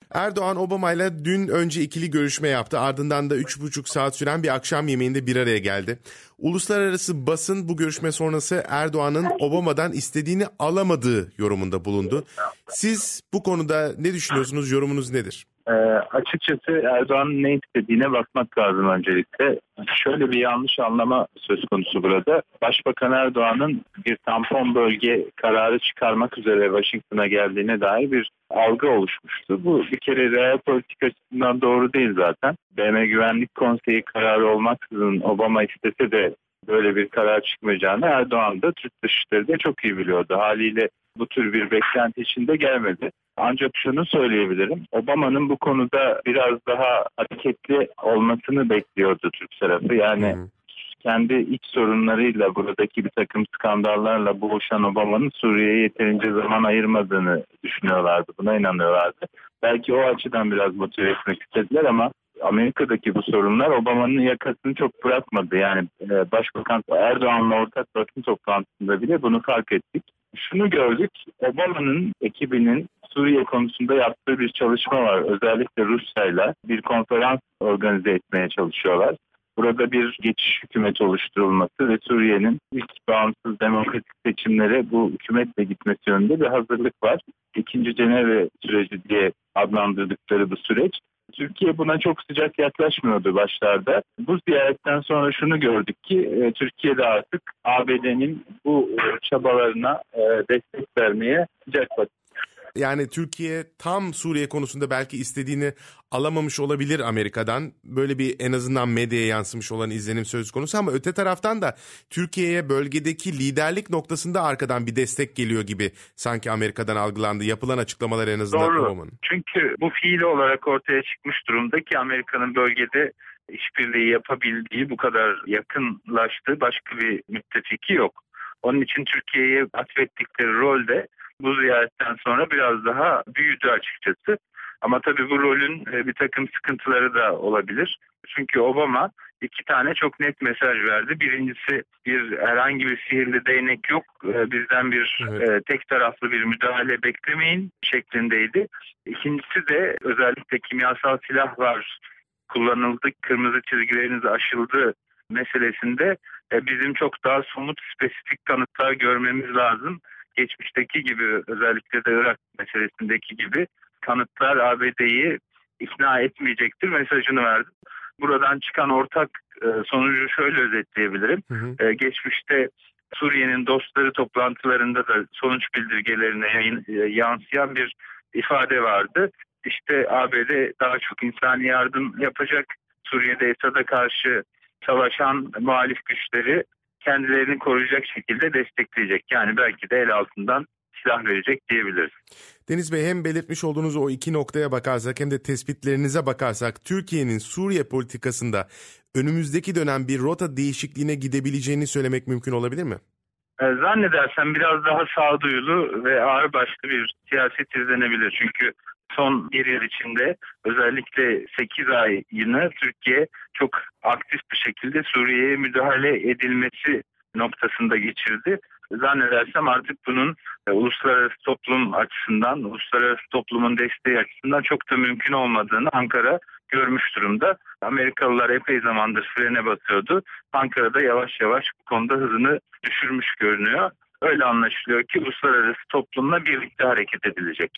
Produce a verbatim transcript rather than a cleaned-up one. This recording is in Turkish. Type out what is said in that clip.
Erdoğan Obama ile dün önce ikili görüşme yaptı. Ardından da üç buçuk saat süren bir akşam yemeğinde bir araya geldi. Uluslararası basın bu görüşme sonrası Erdoğan'ın Obama'dan istediğini alamadığı yorumunda bulundu. Siz bu konuda ne düşünüyorsunuz? Yorumunuz nedir? E, açıkçası Erdoğan'ın ne istediğine bakmak lazım öncelikle. Şöyle bir yanlış anlama söz konusu burada. Başbakan Erdoğan'ın bir tampon bölge kararı çıkarmak üzere Washington'a geldiğine dair bir algı oluşmuştu. Bu bir kere real politik açısından doğru değil zaten. B M Güvenlik Konseyi kararı olmaksızın Obama istese de böyle bir karar çıkmayacağını Erdoğan da Türk Dışişleri de çok iyi biliyordu. Haliyle bu tür bir beklenti içinde gelmedi. Ancak şunu söyleyebilirim. Obama'nın bu konuda biraz daha hareketli olmasını bekliyordu Türk tarafı. Yani hmm. kendi iç sorunlarıyla, buradaki bir takım skandallarla boğuşan Obama'nın Suriye'ye yeterince zaman ayırmadığını düşünüyorlardı. Buna inanıyorlardı. Belki o açıdan biraz motive etmek istediler ama Amerika'daki bu sorunlar Obama'nın yakasını çok bırakmadı. Yani Başbakan Erdoğan'la ortak basın toplantısında bile bunu fark ettik. Şunu gördük, Obama'nın ekibinin Suriye konusunda yaptığı bir çalışma var. Özellikle Rusya'yla bir konferans organize etmeye çalışıyorlar. Burada bir geçiş hükümeti oluşturulması ve Suriye'nin ilk bağımsız demokratik seçimlere bu hükümetle gitmesi yönünde bir hazırlık var. İkinci Cenevre süreci diye adlandırdıkları bu süreç. Türkiye buna çok sıcak yaklaşmıyordu başlarda. Bu ziyaretten sonra şunu gördük ki e, Türkiye'de artık A B D'nin bu e, çabalarına e, destek vermeye sıcak bakıyor. Yani Türkiye tam Suriye konusunda belki istediğini alamamış olabilir Amerika'dan. Böyle bir en azından medyaya yansımış olan izlenim söz konusu ama öte taraftan da Türkiye'ye bölgedeki liderlik noktasında arkadan bir destek geliyor gibi sanki Amerika'dan algılandı. Yapılan açıklamalar en azından Doğru. Obama'nın. Çünkü bu fiili olarak ortaya çıkmış durumda ki Amerika'nın bölgede işbirliği yapabildiği, bu kadar yakınlaştığı başka bir müttefiki yok. Onun için Türkiye'ye atfettikleri rol de bu ziyaretten sonra biraz daha büyüdü açıkçası. Ama tabii bu rolün bir takım sıkıntıları da olabilir. Çünkü Obama iki tane çok net mesaj verdi. Birincisi bir herhangi bir sihirli değnek yok. Bizden bir evet. tek taraflı bir müdahale beklemeyin şeklindeydi. İkincisi de özellikle kimyasal silahlar kullanıldı, kırmızı çizgileriniz aşıldı meselesinde bizim çok daha somut, spesifik kanıtlar görmemiz lazım. Geçmişteki gibi, özellikle de Irak meselesindeki gibi kanıtlar A B D'yi ikna etmeyecektir mesajını verdi. Buradan çıkan ortak sonucu şöyle özetleyebilirim. Hı hı. Geçmişte Suriye'nin dostları toplantılarında da sonuç bildirgelerine yayın, yansıyan bir ifade vardı. İşte A B D daha çok insani yardım yapacak. Suriye'de Esad'a karşı savaşan muhalif güçleri kendilerini koruyacak şekilde destekleyecek. Yani belki de el altından silah verecek diyebiliriz. Deniz Bey, hem belirtmiş olduğunuz o iki noktaya bakarsak hem de tespitlerinize bakarsak Türkiye'nin Suriye politikasında önümüzdeki dönem bir rota değişikliğine gidebileceğini söylemek mümkün olabilir mi? Zannedersem biraz daha sağduyulu ve ağırbaşlı bir siyaset izlenebilir. Çünkü son bir yıl içinde özellikle sekiz ayını Türkiye çok aktif bir şekilde Suriye'ye müdahale edilmesi noktasında geçirdi. Zannedersem artık bunun e, uluslararası toplum açısından, uluslararası toplumun desteği açısından çok da mümkün olmadığını Ankara görmüş durumda. Amerikalılar epey zamandır frene basıyordu. Ankara'da yavaş yavaş bu konuda hızını düşürmüş görünüyor. Öyle anlaşılıyor ki uluslararası toplumla birlikte hareket edilecek.